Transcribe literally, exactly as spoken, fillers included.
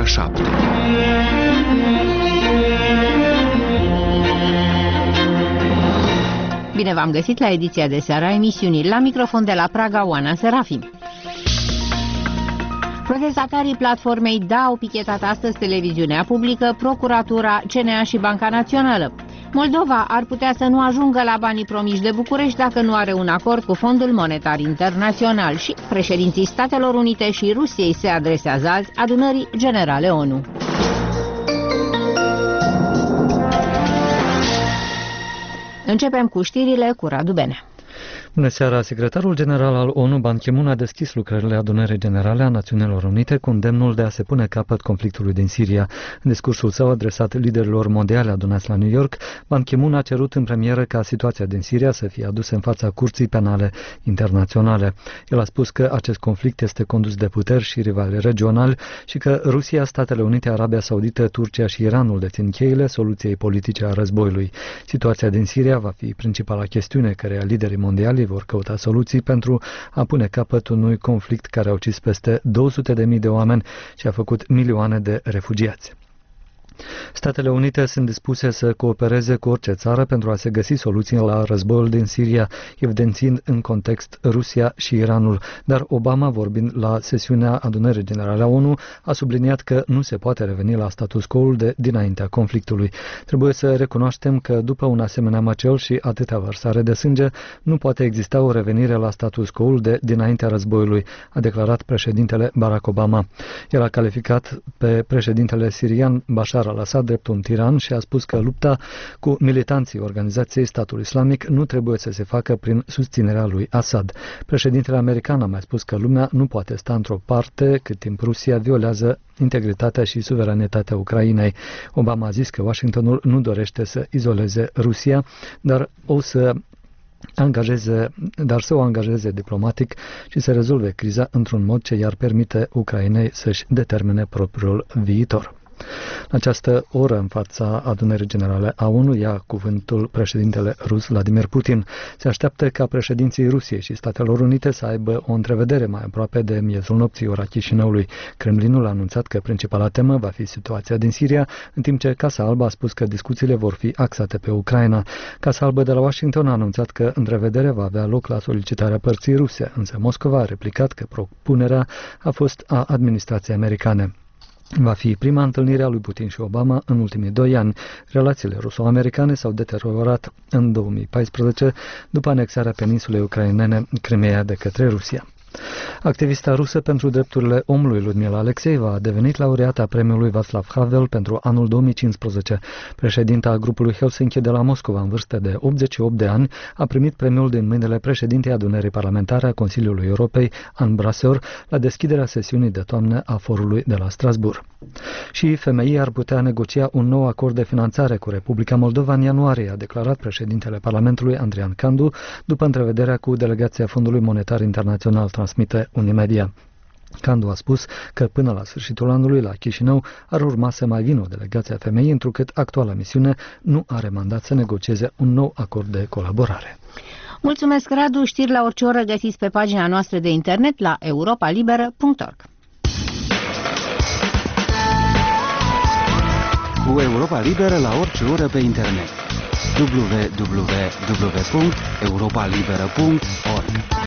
șapte. Bine v-am găsit la ediția de seară a emisiunii. La microfon de la Praga, Oana Serafim. Protestatarii platformei D A au pichetat astăzi televiziunea publică, Procuratura, C N A și Banca Națională. Moldova ar putea să nu ajungă la banii promiși de București dacă nu are un acord cu Fondul Monetar Internațional și președinții Statelor Unite și Rusiei se adresează azi Adunării Generale ONU. Începem cu știrile cu Radu Benea. Bună seara! Secretarul general al ONU, Ban Ki-moon, a deschis lucrările Adunării Generale a Națiunilor Unite cu îndemnul de a se pune capăt conflictului din Siria. În discursul său adresat liderilor mondiali adunați la New York, Ban Ki-moon a cerut în premieră ca situația din Siria să fie adusă în fața Curții Penale Internaționale. El a spus că acest conflict este condus de puteri și rivali regionali și că Rusia, Statele Unite, Arabia Saudită, Turcia și Iranul dețin cheile soluției politice a războiului. Situația din Siria va fi principala chestiune căreia liderii mondiali vor căuta soluții pentru a pune capăt unui conflict care a ucis peste două sute de mii de oameni și a făcut milioane de refugiați. Statele Unite sunt dispuse să coopereze cu orice țară pentru a se găsi soluții la războiul din Siria, evidențiind în context Rusia și Iranul. Dar Obama, vorbind la sesiunea Adunării Generale a ONU, a subliniat că nu se poate reveni la status quo-ul de dinaintea conflictului. Trebuie să recunoaștem că după un asemenea măcel și atâtea vărsare de sânge, nu poate exista o revenire la status quo-ul de dinaintea războiului, a declarat președintele Barack Obama. El a calificat pe președintele sirian Bashar al-Assad drept un tiran și a spus că lupta cu militanții organizației Statul Islamic nu trebuie să se facă prin susținerea lui Assad. Președintele american a mai spus că lumea nu poate sta într-o parte cât timp Rusia violează integritatea și suveranitatea Ucrainei. Obama a zis că Washingtonul nu dorește să izoleze Rusia, dar o să angajeze, dar să o angajeze diplomatic și să rezolve criza într-un mod ce i-ar permite Ucrainei să-și determine propriul viitor. În această oră, în fața Adunării Generale a ONU, ia cuvântul președintele rus Vladimir Putin. Se așteaptă ca președinții Rusiei și Statelor Unite să aibă o întrevedere mai aproape de miezul nopții, ora Chișinăului. Kremlinul a anunțat că principala temă va fi situația din Siria, în timp ce Casa Albă a spus că discuțiile vor fi axate pe Ucraina. Casa Albă de la Washington a anunțat că întrevederea va avea loc la solicitarea părții ruse, însă Moscova a replicat că propunerea a fost a administrației americane. Va fi prima întâlnire a lui Putin și Obama în ultimii doi ani. Relațiile ruso-americane s-au deteriorat în două mii paisprezece după anexarea peninsulei ucrainene Crimeea de către Rusia. Activista rusă pentru drepturile omului Ludmila Alexeeva a devenit laureata premiului Václav Havel pentru anul două mii cincisprezece. Președinta grupului Helsinki de la Moscova, în vârstă de optzeci și opt de ani, a primit premiul din mâinile președintei Adunării Parlamentare a Consiliului Europei, Anne Brasseur, la deschiderea sesiunii de toamnă a forului de la Strasbourg. Și F M I ar putea negocia un nou acord de finanțare cu Republica Moldova în ianuarie, a declarat președintele Parlamentului Andrian Candu, după întrevederea cu delegația Fondului Monetar Internațional, transmite Unimedia. Candu a spus că până la sfârșitul anului la Chișinău ar urma să mai vină o delegație a F M I, întrucât actuala misiune nu are mandat să negocieze un nou acord de colaborare. Mulțumesc, Radu. Știri la orice oră găsiți pe pagina noastră de internet la europa liberă punct org. Cu Europa Liberă la orice oră pe internet. w w w punct europa liberă punct org